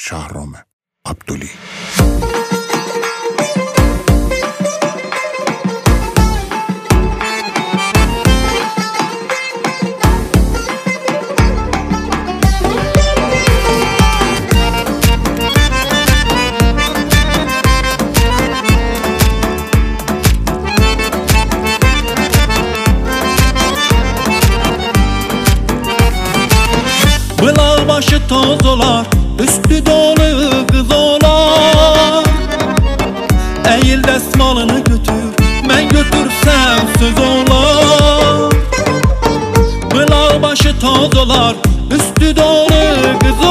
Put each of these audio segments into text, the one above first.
Shahrome Abduli. Bılağı başı toz olar, üstü dolu kız olar. Eğil desmalını götür, ben götürsem söz olar. Bılağı başı toz olar, üstü dolu kız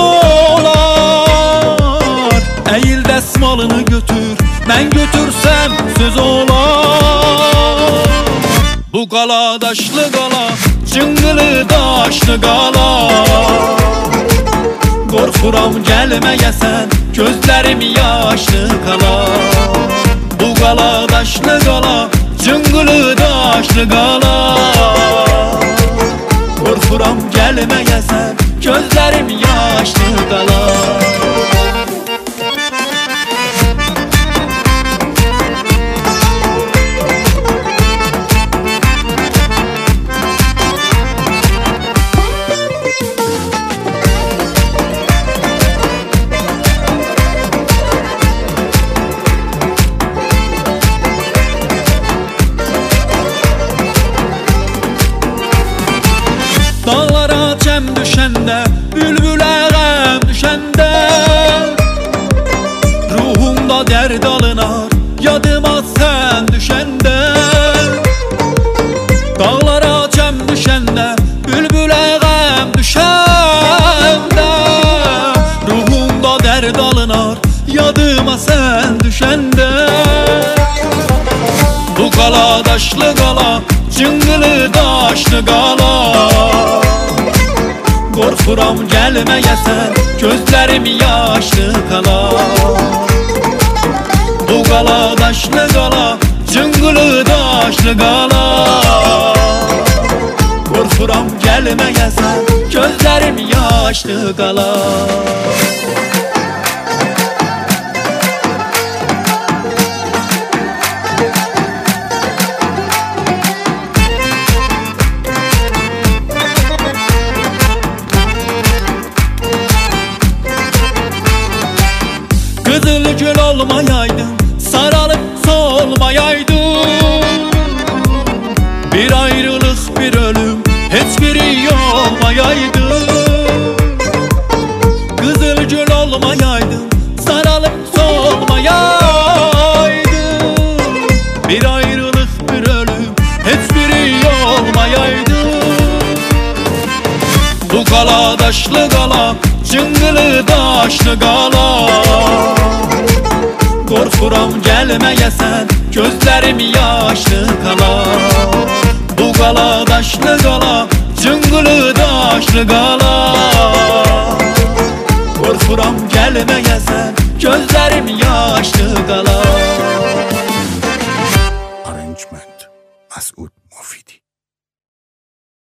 olar. Eğil desmalını götür, ben götürsem söz olar. Bu qala daşlı qala, cıngılı daşlı qala. Qorxuram gəlməyəsən, gözlərim yaşlı qala. Bu qala daşlı qala, cıngılı daşlı qala. Qorxuram gəlməyəsən, gözlərim yaşlı qala. Dağlara cəm düşəndə, bülbülə qəm düşəndə, ruhumda dərd alınar, yadıma sən düşəndə. Dağlara cəm düşəndə, bülbülə qəm düşəndə, ruhumda dərd alınar, yadıma sən düşəndə. Bu qala daşlı qala, cıngılı daşlı qala. Qorxuram gəlməyəsən, gözlərim yaşlı qala. Bu qala daşlı qala, cıngılı daşlı qala. Qorxuram gəlməyəsən, gözlərim yaşlı qala. Qızıl gül olmayaydın, saralıp solmayaydın. Bir ayrılıq, bir ölüm, heç biri olmayaydı. Qızıl gül olmayaydın, saralıp solmayaydı. Bir ayrılıq, bir ölüm, heç biri olmayaydı. Bu qala daşlı qala, cıngılı daşlı qala. Qorxuram gəlməyəsən, gözlərim yaşlı qala. Bu qala daşlı qala, cıngılı daşlı qala. Qorxuram gəlməyəsən, gözlərim yaşlı qala. Arrangement Mas'ud.